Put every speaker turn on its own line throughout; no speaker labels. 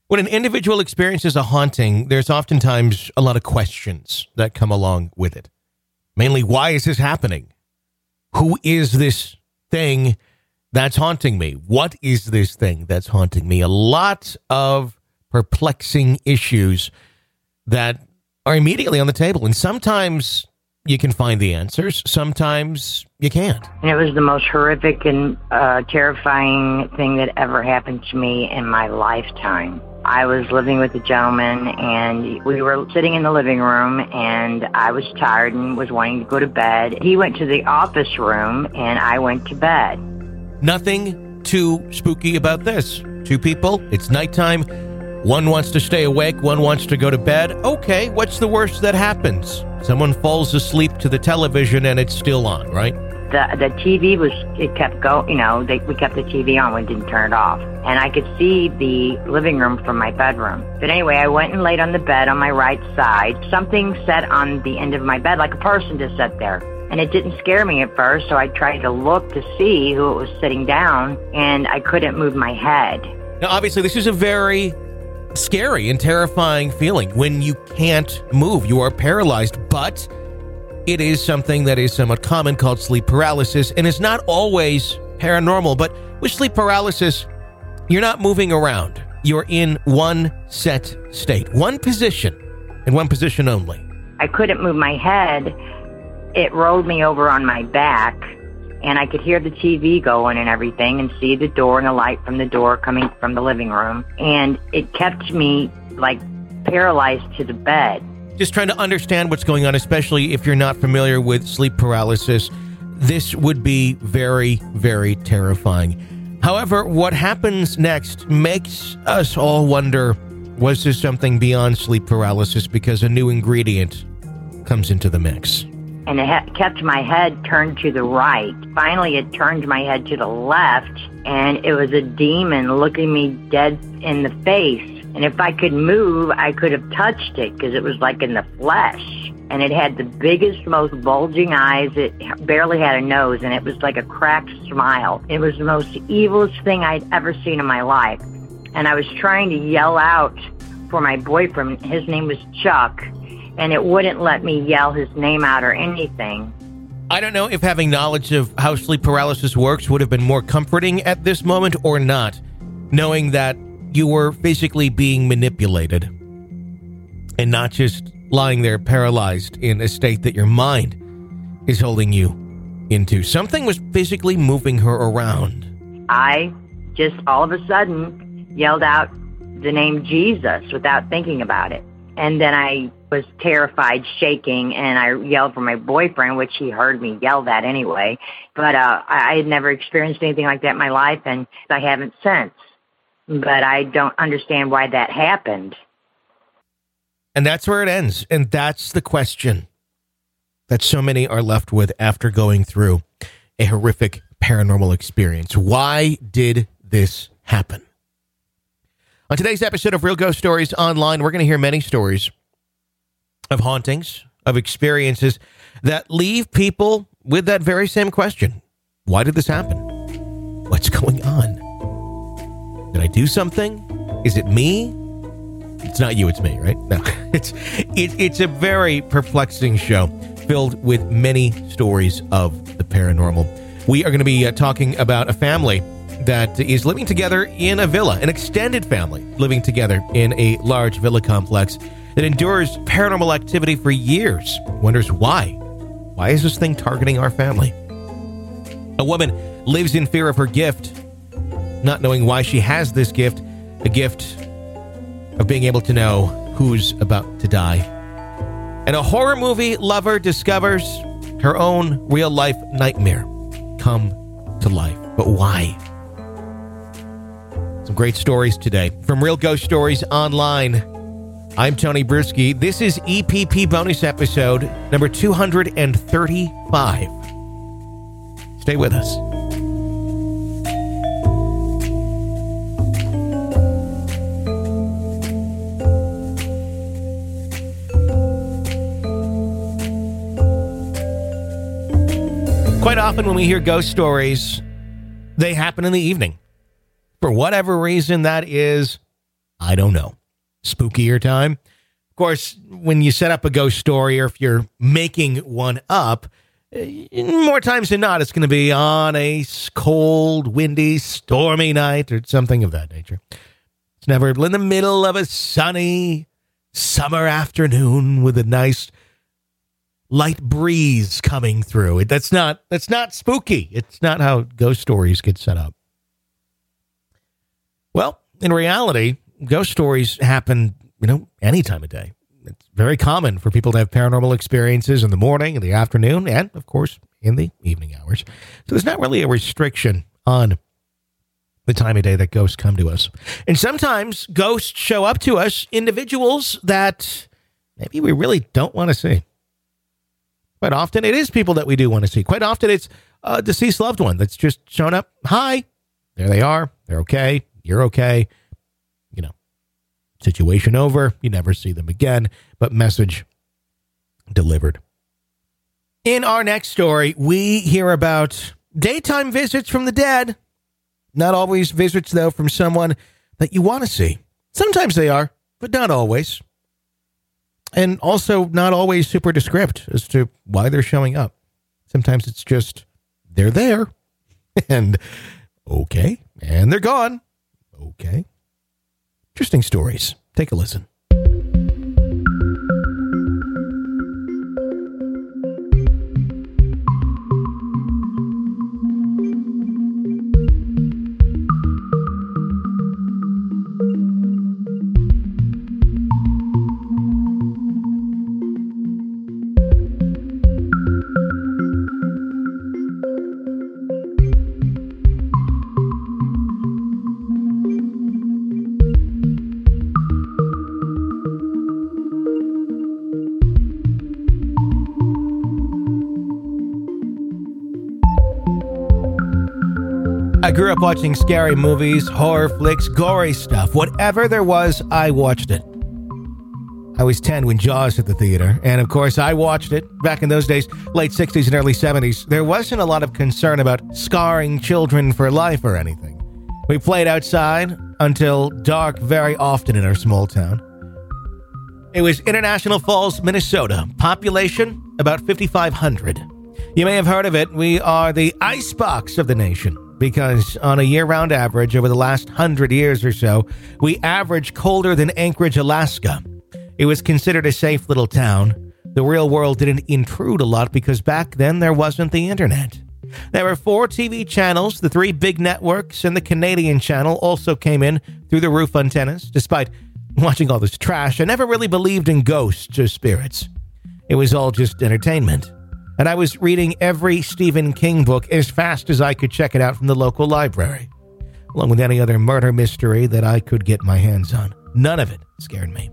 When an individual experiences a haunting, there's oftentimes a lot of questions that come along with it. Mainly, why is this happening? Who is this thing that's haunting me? What is this thing that's haunting me? A lot of perplexing issues that are immediately on the table. And sometimes you can find the answers. Sometimes you can't.
And it was the most horrific and terrifying thing that ever happened to me in my lifetime. I was living with a gentleman, and we were sitting in the living room, and I was tired and was wanting to go to bed. He went to the office room, and I went to bed.
Nothing too spooky about this. Two people, it's nighttime. One wants to stay awake, one wants to go to bed. Okay, what's the worst that happens? Someone falls asleep to the television and it's still on, right?
The TV it kept going, we kept the TV on, we didn't turn it off. And I could see the living room from my bedroom. But anyway, I went and laid on the bed on my right side. Something sat on the end of my bed, like a person just sat there. And it didn't scare me at first, so I tried to look to see who it was sitting down, and I couldn't move my head.
Now, obviously, this is a very scary and terrifying feeling when you can't move. You are paralyzed, but it is something that is somewhat common called sleep paralysis, and it's not always paranormal. But with sleep paralysis, you're not moving around. You're in one set state, one position, and one position only.
I couldn't move my head. It rolled me over on my back, and I could hear the TV going and everything and see the door and the light from the door coming from the living room. And it kept me, paralyzed to the bed.
Just trying to understand what's going on, especially if you're not familiar with sleep paralysis. This would be very, very terrifying. However, what happens next makes us all wonder, was this something beyond sleep paralysis? Because a new ingredient comes into the mix.
And it kept my head turned to the right. Finally, it turned my head to the left, and it was a demon looking me dead in the face. And if I could move, I could have touched it because it was like in the flesh. And it had the biggest, most bulging eyes. It barely had a nose, and it was like a cracked smile. It was the most evilest thing I'd ever seen in my life. And I was trying to yell out for my boyfriend. His name was Chuck. And it wouldn't let me yell his name out or anything.
I don't know if having knowledge of how sleep paralysis works would have been more comforting at this moment or not, knowing that you were physically being manipulated and not just lying there paralyzed in a state that your mind is holding you into. Something was physically moving her around.
I just all of a sudden yelled out the name Jesus without thinking about it. And then I was terrified, shaking, and I yelled for my boyfriend, which he heard me yell that anyway. But I had never experienced anything like that in my life, and I haven't since. But I don't understand why that happened.
And that's where it ends. And that's the question that so many are left with after going through a horrific paranormal experience. Why did this happen? On today's episode of Real Ghost Stories Online, we're going to hear many stories of hauntings, of experiences that leave people with that very same question. Why did this happen? What's going on? Did I do something? Is it me? It's not you, it's me, right? No, it's a very perplexing show filled with many stories of the paranormal. We are going to be talking about a family that is living together in a villa, an extended family living together in a large villa complex that endures paranormal activity for years. Wonders why. Why is this thing targeting our family? A woman lives in fear of her gift, not knowing why she has this gift, a gift of being able to know who's about to die. And a horror movie lover discovers her own real-life nightmare come to life. But why? Some great stories today from Real Ghost Stories Online. I'm Tony Bruschi. This is EPP bonus episode number 235. Stay with us. Quite often when we hear ghost stories, they happen in the evening. For whatever reason that is, I don't know. Spookier time? Of course, when you set up a ghost story or if you're making one up, more times than not, it's going to be on a cold, windy, stormy night or something of that nature. It's never in the middle of a sunny summer afternoon with a nice light breeze coming through. That's not spooky. It's not how ghost stories get set up. Well, in reality, ghost stories happen, any time of day. It's very common for people to have paranormal experiences in the morning, in the afternoon, and, of course, in the evening hours. So there's not really a restriction on the time of day that ghosts come to us. And sometimes ghosts show up to us, individuals that maybe we really don't want to see. Quite often, it is people that we do want to see. Quite often, it's a deceased loved one that's just shown up. Hi. There they are. They're okay. You're okay. Situation over. You never see them again, but message delivered. In our next story, we hear about daytime visits from the dead. Not always visits, though, from someone that you want to see. Sometimes they are, but not always. And also not always super descript as to why they're showing up. Sometimes it's just, they're there. And okay. And they're gone. Okay. Interesting stories. Take a listen. I grew up watching scary movies, horror flicks, gory stuff. Whatever there was, I watched it. I was 10 when Jaws hit the theater, and of course I watched it. Back in those days, late 60s and early 70s, there wasn't a lot of concern about scarring children for life or anything. We played outside until dark very often in our small town. It was International Falls, Minnesota. Population, about 5,500. You may have heard of it. We are the icebox of the nation. Because on a year-round average over the last 100 years or so, we average colder than Anchorage, Alaska. It was considered a safe little town. The real world didn't intrude a lot because back then there wasn't the internet. There were 4 TV channels, the 3 big networks, and the Canadian channel also came in through the roof antennas. Despite watching all this trash, I never really believed in ghosts or spirits. It was all just entertainment. And I was reading every Stephen King book as fast as I could check it out from the local library, along with any other murder mystery that I could get my hands on. None of it scared me.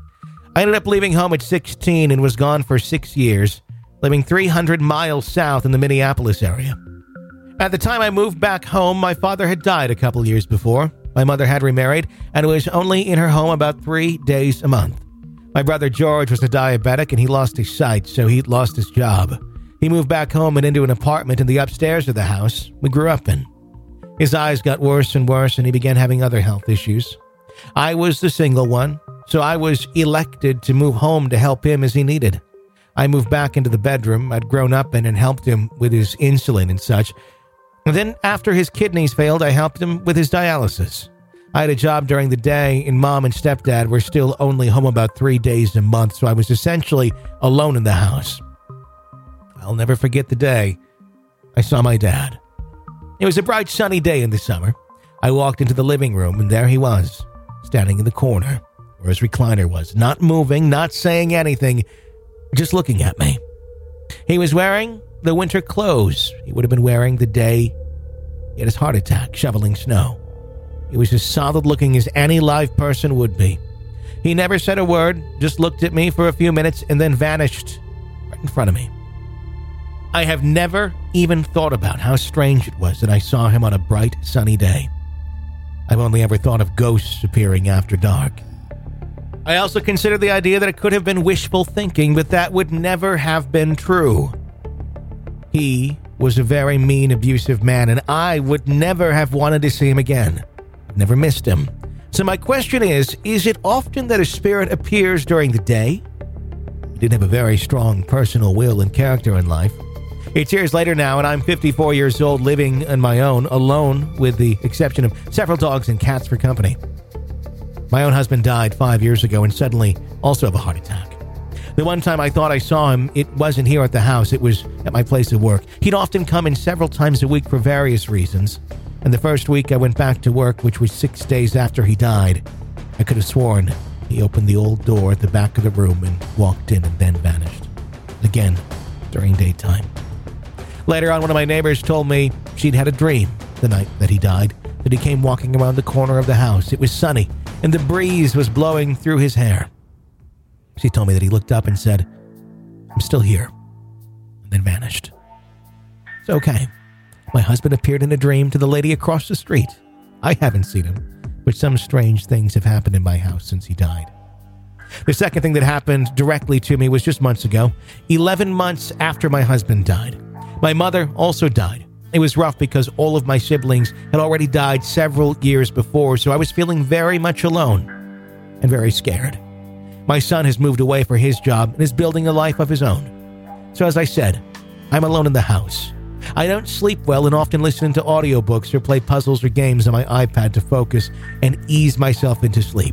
I ended up leaving home at 16 and was gone for 6 years, living 300 miles south in the Minneapolis area. At the time I moved back home, my father had died a couple years before. My mother had remarried and was only in her home about 3 days a month. My brother George was a diabetic and he lost his sight, so he lost his job. He moved back home and into an apartment in the upstairs of the house we grew up in. His eyes got worse and worse, and he began having other health issues. I was the single one, so I was elected to move home to help him as he needed. I moved back into the bedroom I'd grown up in and helped him with his insulin and such. And then after his kidneys failed, I helped him with his dialysis. I had a job during the day, and Mom and Stepdad were still only home about 3 days a month, so I was essentially alone in the house. I'll never forget the day I saw my dad. It was a bright sunny day in the summer. I walked into the living room and there he was, standing in the corner where his recliner was, not moving, not saying anything, just looking at me. He was wearing the winter clothes he would have been wearing the day he had his heart attack shoveling snow. He was as solid looking as any live person would be. He never said a word, just looked at me for a few minutes and then vanished right in front of me. I have never even thought about how strange it was that I saw him on a bright, sunny day. I've only ever thought of ghosts appearing after dark. I also consider the idea that it could have been wishful thinking, but that would never have been true. He was a very mean, abusive man, and I would never have wanted to see him again. Never missed him. So my question is it often that a spirit appears during the day? He did have a very strong personal will and character in life. It's years later now, and I'm 54 years old, living on my own, alone, with the exception of several dogs and cats for company. My own husband died 5 years ago and suddenly also of a heart attack. The one time I thought I saw him, it wasn't here at the house, it was at my place of work. He'd often come in several times a week for various reasons, and the first week I went back to work, which was 6 days after he died, I could have sworn he opened the old door at the back of the room and walked in and then vanished. Again, during daytime. Later on, one of my neighbors told me she'd had a dream the night that he died, that he came walking around the corner of the house. It was sunny, and the breeze was blowing through his hair. She told me that he looked up and said, "I'm still here," and then vanished. It's okay. My husband appeared in a dream to the lady across the street. I haven't seen him, but some strange things have happened in my house since he died. The second thing that happened directly to me was just months ago, 11 months after my husband died. My mother also died. It was rough because all of my siblings had already died several years before, so I was feeling very much alone and very scared. My son has moved away for his job and is building a life of his own. So as I said, I'm alone in the house. I don't sleep well and often listen to audiobooks or play puzzles or games on my iPad to focus and ease myself into sleep.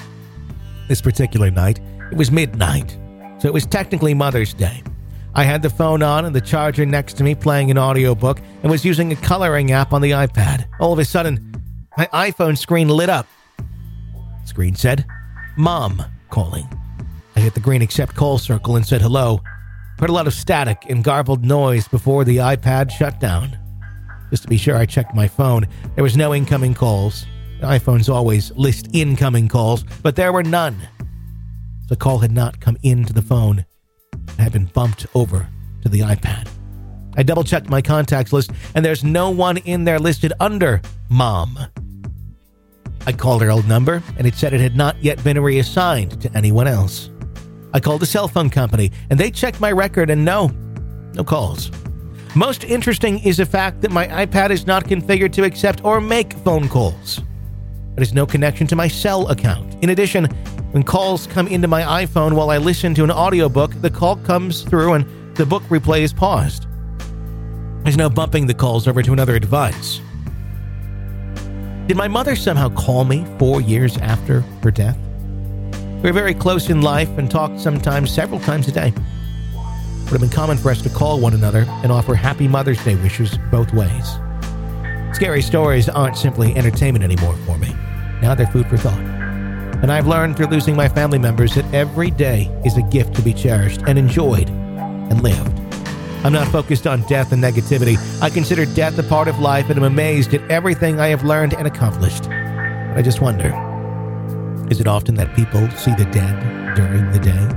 This particular night, it was midnight, so it was technically Mother's Day. I had the phone on and the charger next to me playing an audiobook and was using a coloring app on the iPad. All of a sudden, my iPhone screen lit up. The screen said, "Mom calling." I hit the green accept call circle and said hello. Heard a lot of static and garbled noise before the iPad shut down. Just to be sure, I checked my phone. There was no incoming calls. The iPhones always list incoming calls, but there were none. The call had not come into the phone. It had been bumped over to the iPad. I double-checked my contacts list, and there's no one in there listed under Mom. I called her old number, and it said it had not yet been reassigned to anyone else. I called the cell phone company, and they checked my record, and no calls. Most interesting is the fact that my iPad is not configured to accept or make phone calls. There is no connection to my cell account. In addition, when calls come into my iPhone while I listen to an audiobook, the call comes through and the book replay is paused. There's no bumping the calls over to another device. Did my mother somehow call me 4 years after her death? We were very close in life and talked sometimes several times a day. It would have been common for us to call one another and offer happy Mother's Day wishes both ways. Scary stories aren't simply entertainment anymore for me. Now they're food for thought. And I've learned through losing my family members that every day is a gift to be cherished and enjoyed and lived. I'm not focused on death and negativity. I consider death a part of life and I'm amazed at everything I have learned and accomplished. But I just wonder, is it often that people see the dead during the day?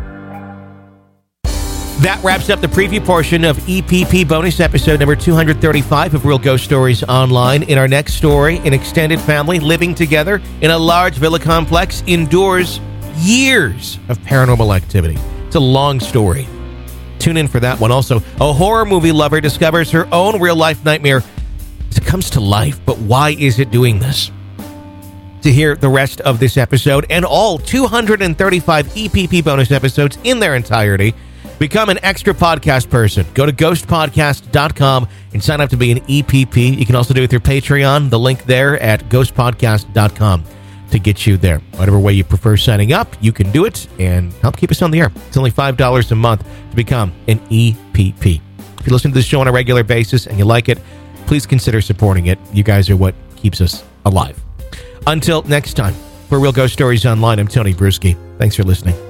That wraps up the preview portion of EPP bonus episode number 235 of Real Ghost Stories Online. In our next story, an extended family living together in a large villa complex endures years of paranormal activity. It's a long story. Tune in for that one. Also, a horror movie lover discovers her own real-life nightmare as it comes to life, but why is it doing this? To hear the rest of this episode and all 235 EPP bonus episodes in their entirety, become an extra podcast person. Go to ghostpodcast.com and sign up to be an EPP. You can also do it through Patreon. The link there at ghostpodcast.com to get you there. Whatever way you prefer signing up, you can do it and help keep us on the air. It's only $5 a month to become an EPP. If you listen to this show on a regular basis and you like it, please consider supporting it. You guys are what keeps us alive. Until next time, for Real Ghost Stories Online, I'm Tony Bruschi. Thanks for listening.